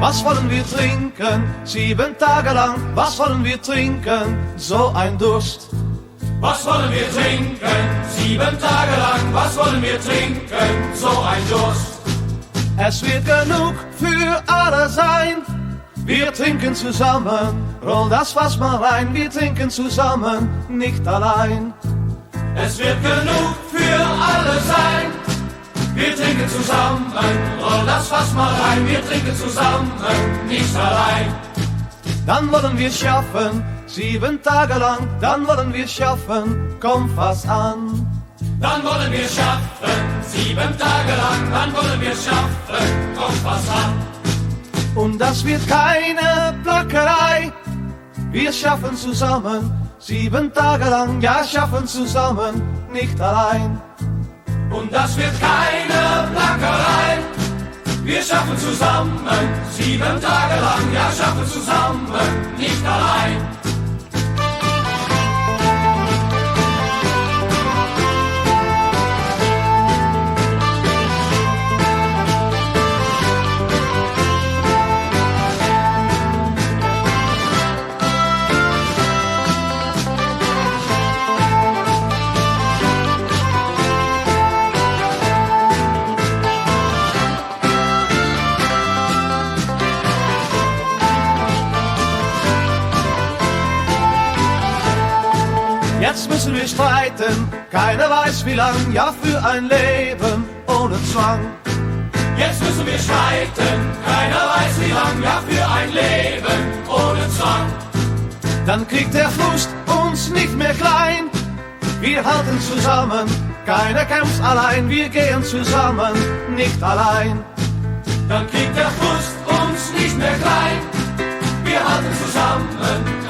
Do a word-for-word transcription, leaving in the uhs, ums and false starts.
Was wollen wir trinken? Sieben Tage lang. Was wollen wir trinken? So ein Durst. Was wollen wir trinken? Sieben Tage lang. Was wollen wir trinken? So ein Durst. Es wird genug für alle sein. Wir trinken zusammen. Roll das Fass mal rein. Wir trinken zusammen, nicht allein. Es wird genug für alle sein. Wir trinken zusammen, roll das Fass mal rein. Wir trinken zusammen, nicht allein. Dann wollen wir schaffen, sieben Tage lang. Dann wollen wir schaffen, komm Fass an. Dann wollen wir schaffen, sieben Tage lang. Dann wollen wir schaffen, komm Fass an. Und das wird keine Plackerei. Wir schaffen zusammen, sieben Tage lang. Ja, schaffen zusammen, nicht allein. Und das wird keine Plackerei. Wir schaffen zusammen, sieben Tage lang. Ja, schaffen zusammen, nicht allein. Jetzt müssen wir streiten, keiner weiß wie lang, ja für ein Leben ohne Zwang. Jetzt müssen wir streiten, keiner weiß wie lang, ja für ein Leben ohne Zwang. Dann kriegt der Frust uns nicht mehr klein, wir halten zusammen, keiner kämpft allein, wir gehen zusammen, nicht allein. Dann kriegt der Frust uns nicht mehr klein, wir halten zusammen,